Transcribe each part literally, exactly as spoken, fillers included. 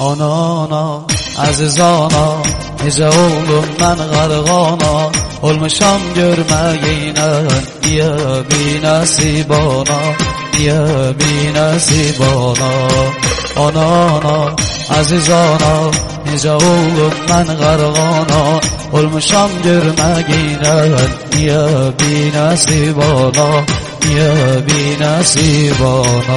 Ana ana, aziz ana, nece oldum ben gargana, olmuşam görmeyine, niye bir nasip ana, niye bir nasip ana. Ana ana, aziz ana, nece oldum ben gargana, olmuşam görmeyine, niye bir nasip ana, niye bir nasip ana.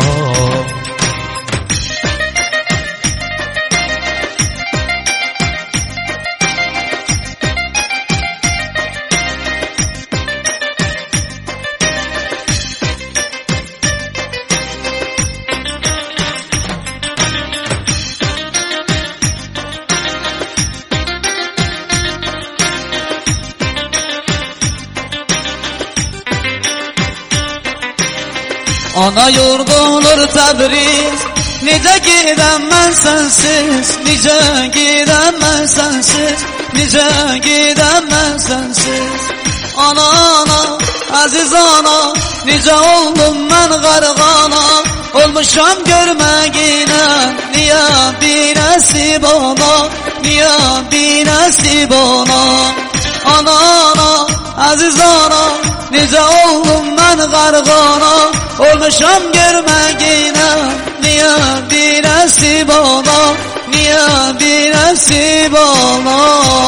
Ana yurdumdur Təbriz, necə gedəm mən sənsiz, necə gedəm mən sənsiz, necə gedəm mən sənsiz. Ana ana, aziz ana, necə oldum mən qarğana, olmuşam görməyinə, niyə bir nəsib ana, niyə bir nəsib ana. Ana ana, aziz ana, necə oldum mən qarğana, olmuşam görməyinə, niyə bir nəsib ana, niyə bir nəsib ana.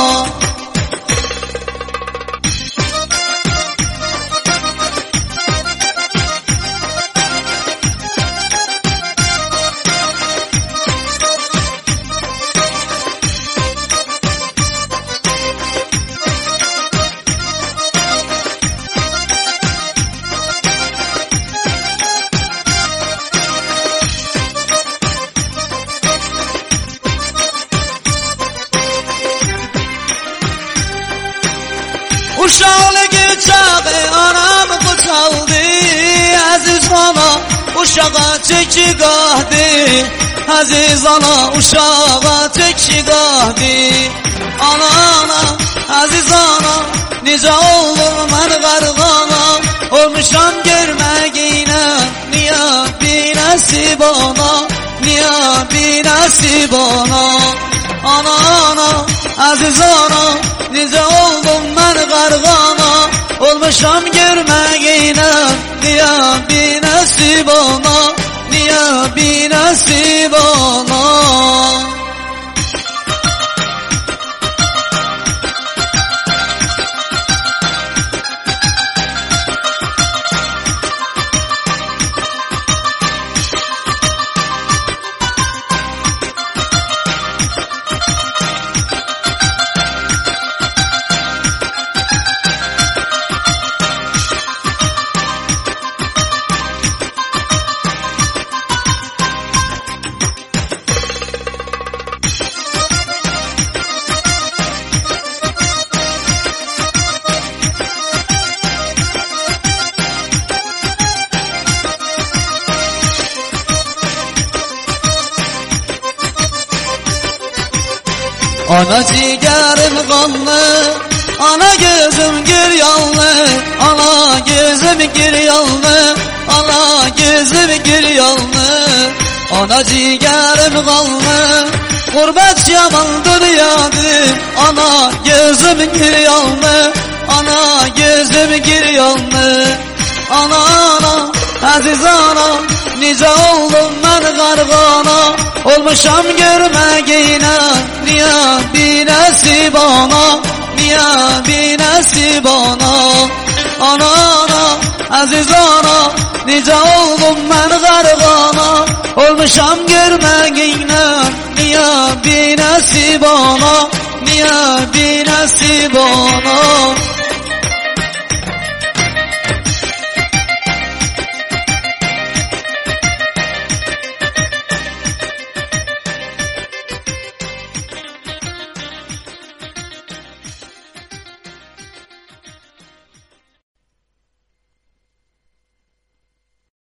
Uşaqlık çağı anam qucaldı, aziz ana uşağa çeki qahdi, aziz ana uşağa çeki qahdi. Ana ana, aziz ana, necə oldum mən qarğana, olmuşam görməyinə, niyə bir nəsib ana, niyə bir nəsib ana. Ana ana, aziz ana, necə oldum mən qarğana, olmuşam görməyinə, niyə bir nəsib ana, niyə bir nəsib ana. Ana ciğerim qanlı, ana gözüm gül yanlı, ana gözüm gül yanlı, ana gözüm gül yanlı. Ana ciğerim qanlı, qurbət yamandır yadı, ana gözüm gül yanlı, ana gözüm gül yanlı. Ana ana, aziz ana, necə oldum mən qarğana, olmuşam görməyinə, niyə bir nəsib ana, niyə bir nəsib ana. Ana ana, aziz ana, necə oldum mən qarğana, olmuşam görməyinə, niyə bir nəsib ana, niyə bir nəsib ana.